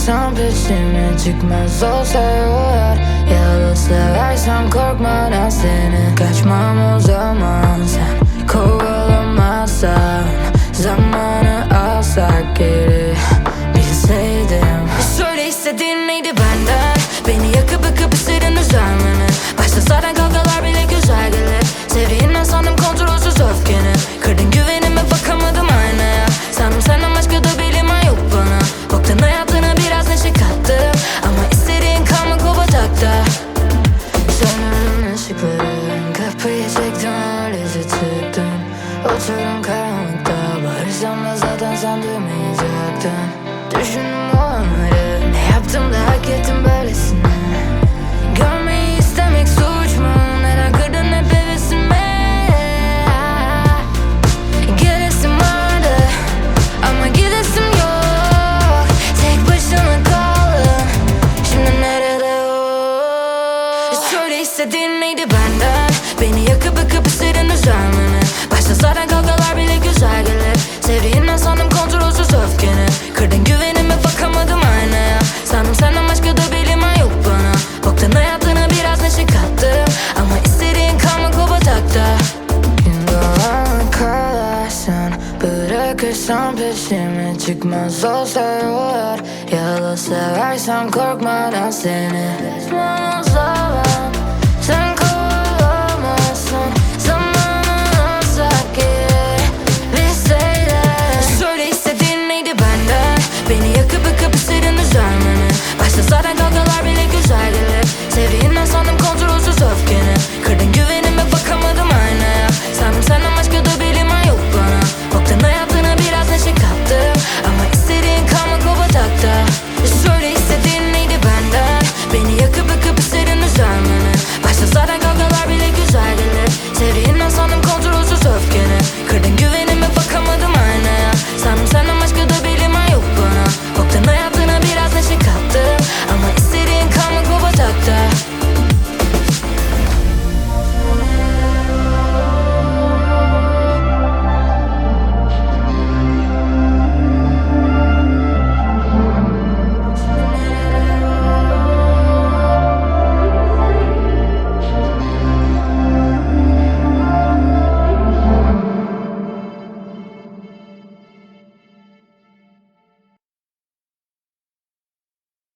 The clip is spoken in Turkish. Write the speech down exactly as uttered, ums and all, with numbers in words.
bırakırsam peşime çıkmaz olsa yollar. Yalan seversem korkmadan seni kaçmam o zaman. Sen kovalamazsan zamanı alsak geri bilseydim. Söyle istediğin neydi benden? Beni yakıp yakıp istedin üzermeni. Başta zaten kavgalar bile güzel gelir. Sevdiğinden sandım kontrolsüz öfkeni. Kırdın güvenime bakamadım aynaya. Sandım senden başka da bir liman yok bana. Boktan hayatına biraz neşe kattım. Ama istediğin kalmak o batakta. Söndürdüm ışıkları, kapıyı çektim öylece çıktım. Oturdum karanlıkta, bağırsam da zaten sen duymayacaktın. Düşündüm o anları, ne yaptım da hak ettim böylesine. Görmeyi istemek suç mu? Neden kırdın hep hevesimi? Gidesim vardı ama gidesim yok. Tek başına kaldım, şimdi nerede o? Söyle istediğin neydi benden? Beni yakıp yakıp istedin üzermeni. Başta zaten kavgalar bile güzel gelir. Sevdiğinden sandım kontrolsüz öfkeni. Kırdın güvenime bakamadım aynaya. Sandım senden başka da bir liman yok bana. Boktan hayatına biraz neşe kattım. Ama istediğin kalmak o batakta. Gün doğana kadar sen bırakırsan peşime çıkmaz olsa yollar. Yalan seversem korkmadan seni kaçmam o zaman. Sen kovalamazsan zamanı alsak geri bilseydim. Söyle istediğin neydi benden? Beni yakıp yakıp istedin üzermeni. Başta zaten kavgalar bile güzel gelir. Sevdiğinden sandım kontrol